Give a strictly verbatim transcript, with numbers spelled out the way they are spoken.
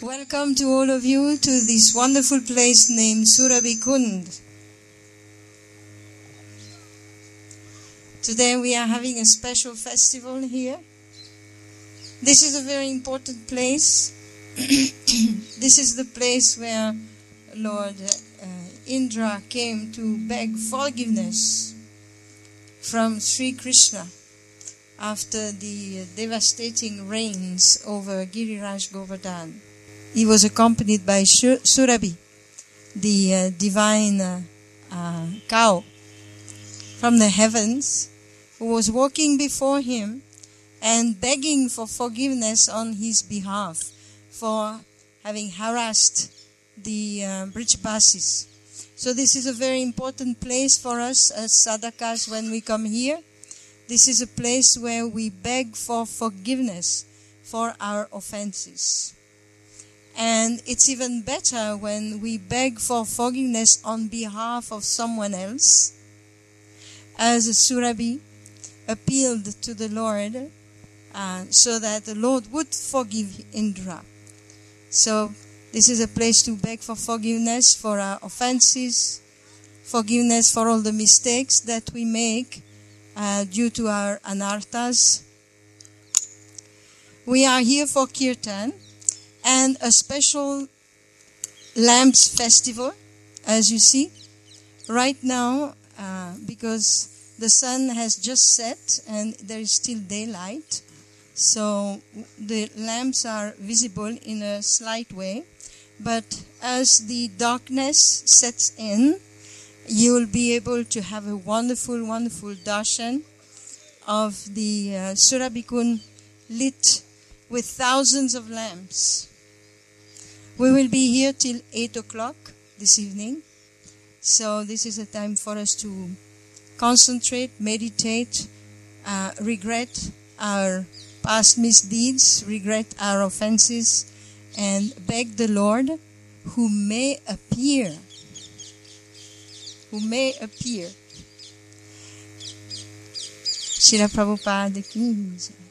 Welcome to all of you to this wonderful place named Surabhi Kund. Today we are having a special festival here. This is a very important place. This is the place where Lord uh, Indra came to beg forgiveness from Sri Krishna after the devastating rains over Giriraj Govardhan. He was accompanied by Surabhi, the uh, divine uh, uh, cow from the heavens, who was walking before him and begging for forgiveness on his behalf for having harassed the uh, Brijbasis. So this is a very important place for us as sadhakas when we come here. This is a place where we beg for forgiveness for our offenses. And it's even better when we beg for forgiveness on behalf of someone else. As Surabhi appealed to the Lord uh, so that the Lord would forgive Indra. So this is a place to beg for forgiveness for our offenses, forgiveness for all the mistakes that we make uh, due to our anarthas. We are here for Kirtan and a special lamps festival, as you see. Right now, uh, because the sun has just set and there is still daylight, so the lamps are visible in a slight way. But as the darkness sets in, you will be able to have a wonderful, wonderful darshan of the uh, Surabhi Kund lit with thousands of lamps. We will be here till eight o'clock this evening. So this is a time for us to concentrate, meditate, uh, regret our past misdeeds, regret our offenses, and beg the Lord who may appear, who may appear. Srila Prabhupada ki jai.